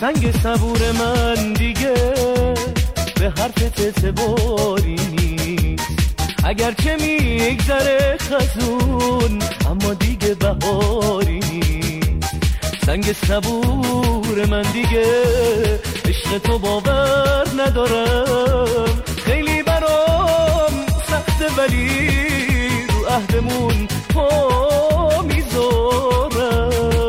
سنگ صبور من دیگه به حرفت اعتباری نیست، اگرچه میگذره خزون اما دیگه بهاری نیست. سنگ صبور من دیگه عشق تو باور ندارم، خیلی برام سخته ولی رو عهدمون پا میذارم.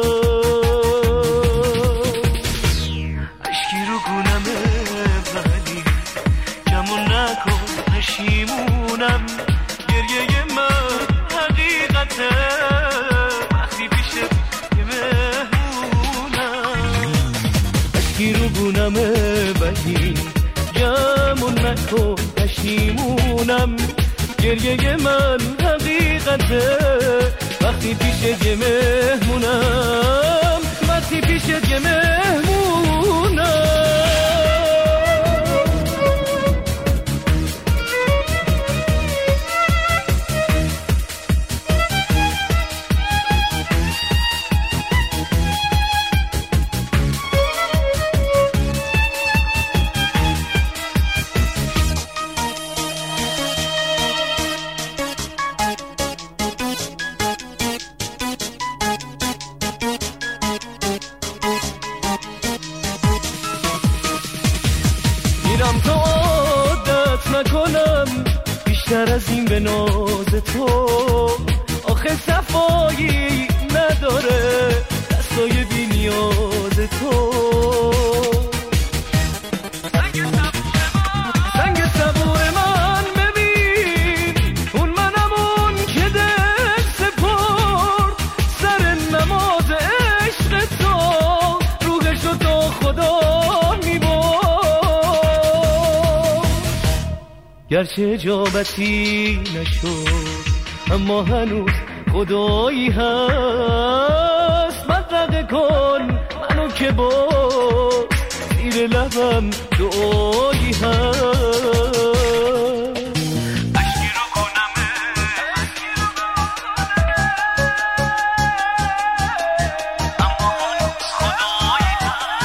اشکی رو گونمه ولی گمون نکن پشیمونم، گریه من حقیقته وقتی پیشت یه مهمونم. اشکی رو گونمه ولی گمون نکن پشیمونم، گریه من حقیقته وقتی پیشت یه مهمونم، وقتی پیشت یه مهمونم. میرم تا عادت نکنم بیشتر از این به ناز تو، آخه صفایی نداره دستای بی نیاز تو. سنگ صبور من ببین، اون منم اون که دل سپرد سر نماز عشق تو، روحشو تا خدا گرچه اجابتی نشد اما هنوز خدایی هست، مدرقه کن منو که باز زیر لبم دعایی هست. اشکی رو کنمه اما هنوز خدایی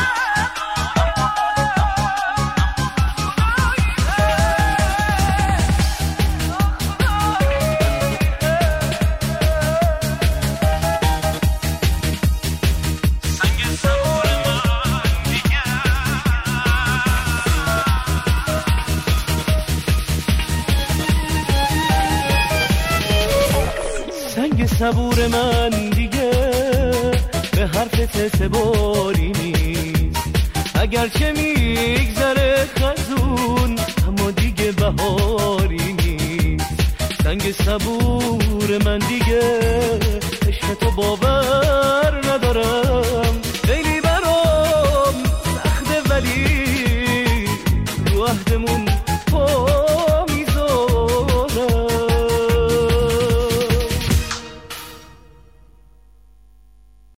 سنگ صبور من دیگه به حرفت اعتباری نیست، اگرچه میگذره خزون اما دیگه بهاری نیست. سنگ صبور من دیگه عشق تو باور ندارم، خیلی برام سخته ولی رو عهدمون